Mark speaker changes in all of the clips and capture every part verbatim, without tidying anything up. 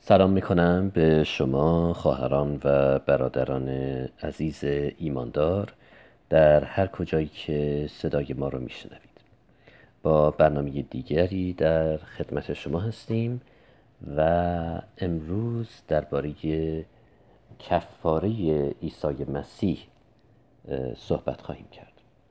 Speaker 1: سلام میکنم به شما خواهران و برادران عزیز ایماندار در هر کجایی که صدای ما رو میشنوید. با برنامه دیگری در خدمت شما هستیم و امروز درباره کفاره عیسی مسیح صحبت خواهیم کرد.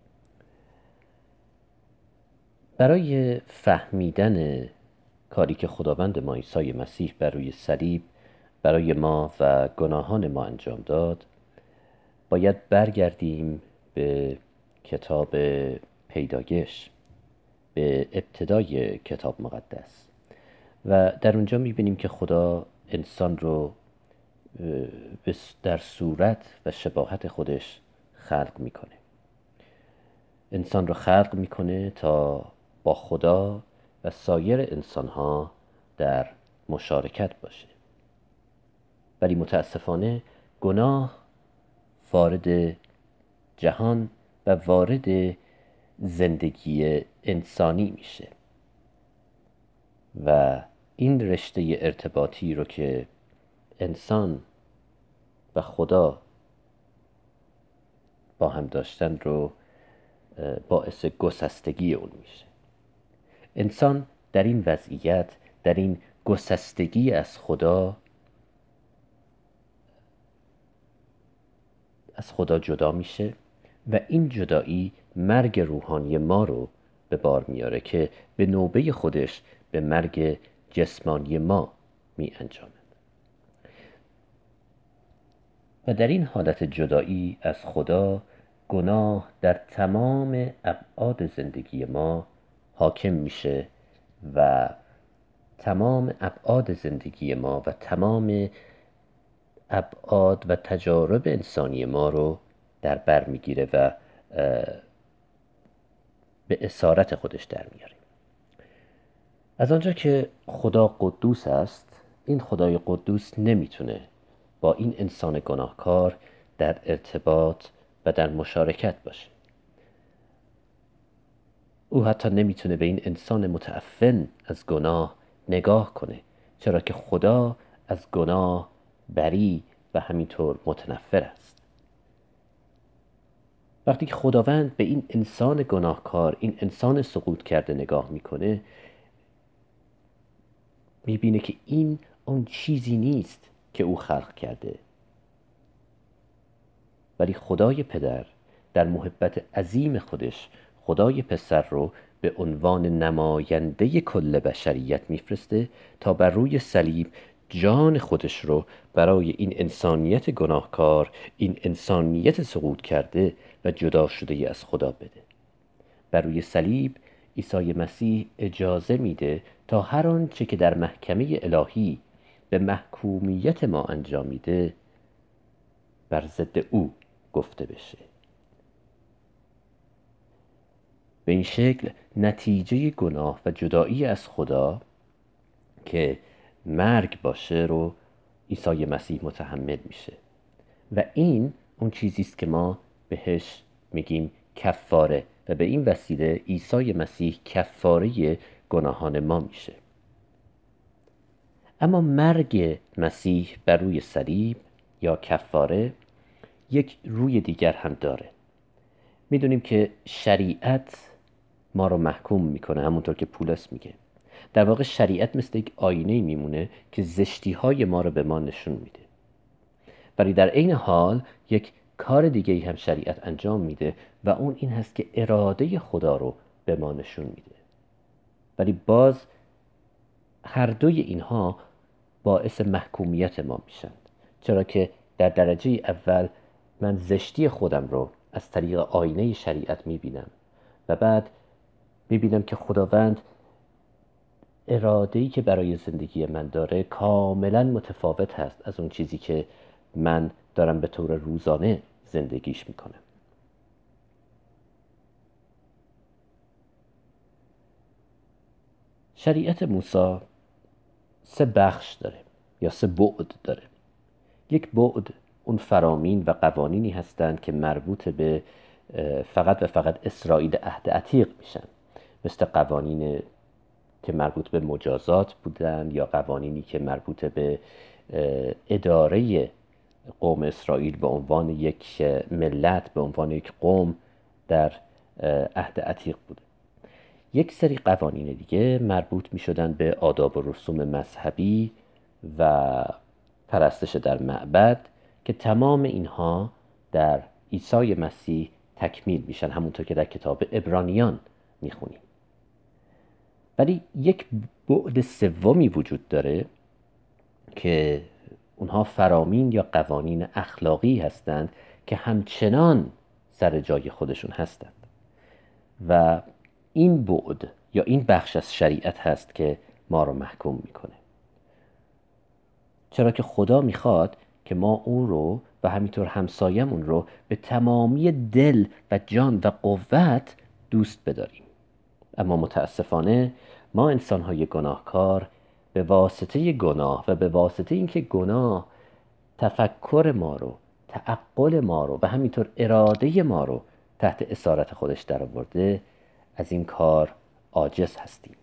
Speaker 1: برای فهمیدن کاری که خداوند ما عیسی مسیح بر روی صلیب برای ما و گناهان ما انجام داد، باید برگردیم به کتاب پیدایش، به ابتدای کتاب مقدس، و در اونجا میبینیم که خدا انسان رو در صورت و شباهت خودش خلق میکنه. انسان رو خلق میکنه تا با خدا و سایر انسانها در مشارکت باشه، ولی متاسفانه گناه وارد جهان و وارد زندگی انسانی میشه و این رشته ارتباطی رو که انسان و خدا با هم داشتن رو باعث گسستگی اون میشه. انسان در این وضعیت، در این گسستگی از خدا از خدا جدا میشه و این جدایی مرگ روحانی ما رو به بار میاره که به نوبه خودش به مرگ جسمانی ما می انجامد. و در این حالت جدایی از خدا، گناه در تمام ابعاد زندگی ما حاکم میشه و تمام ابعاد زندگی ما و تمام ابعاد و تجارب انسانی ما رو در بر میگیره و به اسارت خودش در میاره. از آنجا که خدا قدوس است، این خدای قدوس نمیتونه با این انسان گناهکار در ارتباط و در مشارکت باشه. او حتی نمیتونه به این انسان متعفن از گناه نگاه کنه، چرا که خدا از گناه بری و همینطور متنفر است. وقتی که خداوند به این انسان گناهکار، این انسان سقوط کرده نگاه میکنه، میبینه که این اون چیزی نیست که او خلق کرده، ولی خدای پدر در محبت عظیم خودش خدای پسر رو به عنوان نماینده کل بشریت میفرسته تا بر روی صلیب جان خودش رو برای این انسانیت گناهکار، این انسانیت سقوط کرده و جدا شده از خدا بده. بر روی صلیب عیسی مسیح اجازه میده تا هر آنچه که در محکمه الهی به محکومیت ما انجام میده بر ضد او گفته بشه. به این شکل نتیجه گناه و جدایی از خدا که مرگ باشه رو عیسی مسیح متحمل میشه و این اون چیزی است که ما بهش میگیم کفاره و به این وسیله عیسی مسیح کفاره گناهان ما میشه. اما مرگ مسیح بر روی صلیب یا کفاره یک روی دیگر هم داره. میدونیم که شریعت ما رو محکوم میکنه، همونطور که پولس میگه. در واقع شریعت مثل یک آینه میمونه که زشتی های ما رو به ما نشون میده، ولی در عین حال یک کار دیگه هم شریعت انجام میده و اون این هست که اراده خدا رو به ما نشون میده. ولی باز هر دوی اینها باعث محکومیت ما میشن، چرا که در درجه اول من زشتی خودم رو از طریق آینه شریعت میبینم و بعد میبینم که خداوند اراده‌ای که برای زندگی من داره کاملا متفاوت هست از اون چیزی که من دارم به طور روزانه زندگیش میکنم. شریعت موسی سه بخش داره یا سه بعد داره. یک بعد اون فرامین و قوانینی هستند که مربوط به فقط و فقط اسرائیل عهد عتیق میشن، مثل قوانین که مربوط به مجازات بودن یا قوانینی که مربوط به اداره قوم اسرائیل به عنوان یک ملت، به عنوان یک قوم در عهد عتیق بوده. یک سری قوانین دیگه مربوط می شدن به آداب و رسوم مذهبی و پرستش در معبد که تمام اینها در عیسی مسیح تکمیل میشن، همونطور که در کتاب عبرانیان میخونیم. ولی یک بعد سومی وجود داره که اونها فرامین یا قوانین اخلاقی هستند که همچنان سر جای خودشون هستند و این بعد یا این بخش از شریعت هست که ما رو محکوم میکنه، چرا که خدا میخواد که ما او رو و همینطور همسایمون رو به تمامی دل و جان و قوت دوست بداریم. اما متاسفانه ما انسان‌های گناهکار به واسطه گناه و به واسطه اینکه گناه تفکر ما رو، تعقل ما رو و همینطور اراده ما رو تحت اسارت خودش در آورده، از این کار عاجز هستیم.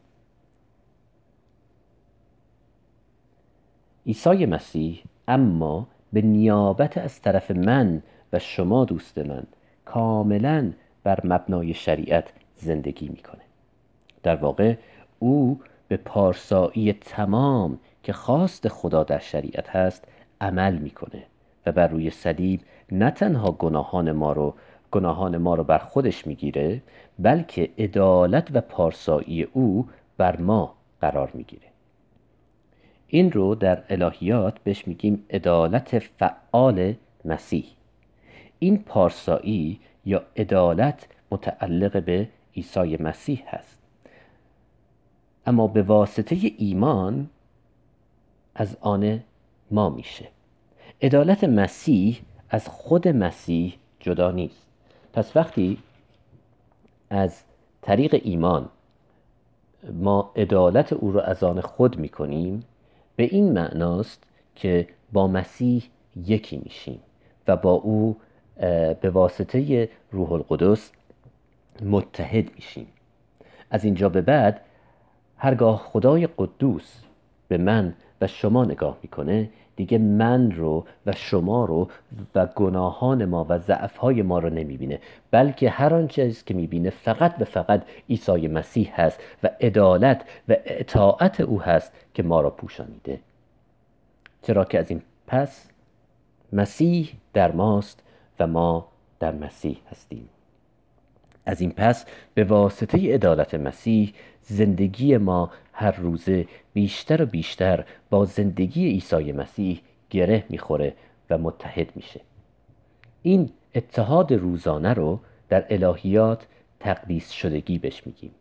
Speaker 1: عیسی مسیح اما به نیابت از طرف من و شما دوست من کاملا بر مبنای شریعت زندگی میکنه. در واقع او به پارسایی تمام که خواست خدا در شریعت هست عمل میکنه و بر روی صلیب نه تنها گناهان ما رو گناهان ما رو بر خودش میگیره، بلکه عدالت و پارسایی او بر ما قرار میگیره. این رو در الهیات بهش میگیم عدالت فعال مسیح. این پارسایی یا عدالت متعلق به عیسی مسیح هست، اما به واسطه ایمان از آن ما میشه. عدالت مسیح از خود مسیح جدا نیست. پس وقتی از طریق ایمان ما عدالت او رو از آن خود میکنیم، به این معناست که با مسیح یکی میشیم و با او به واسطه روح القدس متحد میشیم. از اینجا به بعد هرگاه خدای قدوس به من و شما نگاه میکنه، دیگه من رو و شما رو و گناهان ما و ضعف‌های ما رو نمیبینه، بلکه هر آن چیز که میبینه فقط به فقط عیسی مسیح هست و عدالت و اطاعت او هست که ما را پوشانیده. چرا که از این پس مسیح در ماست و ما در مسیح هستیم. از این پس به واسطه عدالت مسیح زندگی ما هر روزه بیشتر و بیشتر با زندگی عیسی مسیح گره میخوره و متحد میشه. این اتحاد روزانه رو در الهیات تقدیس شدگی بهش میگیم.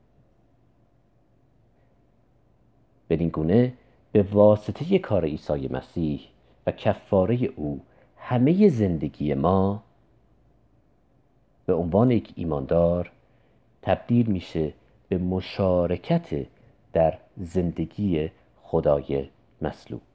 Speaker 1: بدین گونه به واسطه کار عیسی مسیح و کفاره او همه زندگی ما به عنوان یک ایماندار تبدیل میشه به مشارکت در زندگی خدای مصلوب.